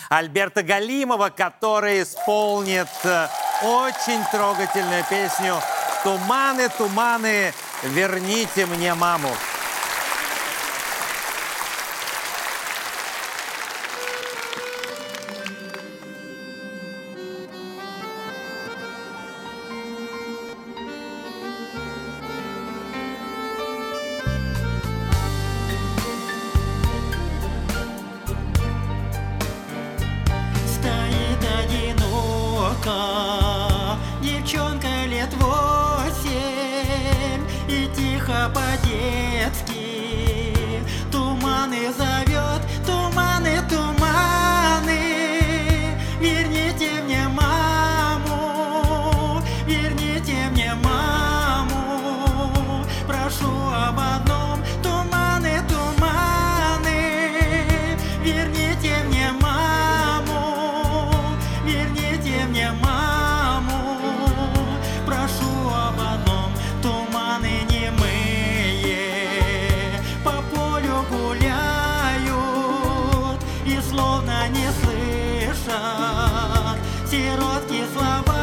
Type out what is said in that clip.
Альберта Галимова, который исполнит очень трогательную песню «Туманы, туманы, верните мне маму». Девчонка лет 8 и тихо по-детски туманы зовет, туманы, туманы, верните мне маму, верните мне маму, прошу об одном, туманы, туманы, верните мне маму, верните мне маму, прошу об одном, туманы немые по полю гуляют и словно не слышат сиротки слова.